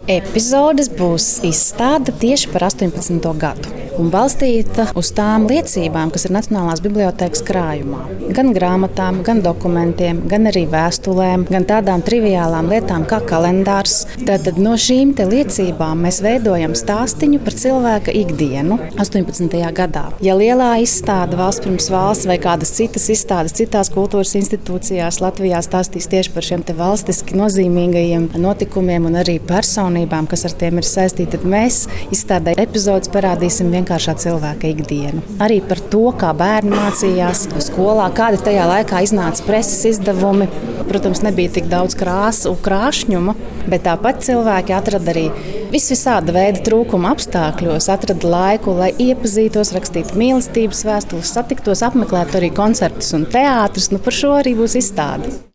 Epizodes būs izstāde tieši par 18. gadu un balstīta uz tām liecībām, kas ir Nacionālās bibliotēkas krājumā. Gan grāmatām, gan dokumentiem, gan arī vēstulēm, gan tādām triviālām lietām kā kalendārs. Tātad no šīm liecībām mēs veidojam stāstiņu par cilvēka ikdienu 18. gadā. Ja lielā izstāde Valsts pirms valsts vai kādas citas izstādes citās kultūras institūcijās Latvijā stāstīs tieši par šiem valstiski nozīmīgajiem notikumiem un arī personībām, kas ar tiem ir saistīti, tad mēs izstādē epizodes parādīsim vienkāršā cilvēka ikdienu. Arī par to, kā bērni mācījās skolā, kādi tajā laikā iznāca preses izdevumi. Protams, nebija tik daudz krāsu un krāšņuma, bet tāpat cilvēki atrada arī visāda veida trūkuma apstākļos, atrada laiku, lai iepazītos, rakstītu mīlestības vēstules, satiktos, apmeklētu arī koncertus un teātrus. Par šo arī būs izstāde.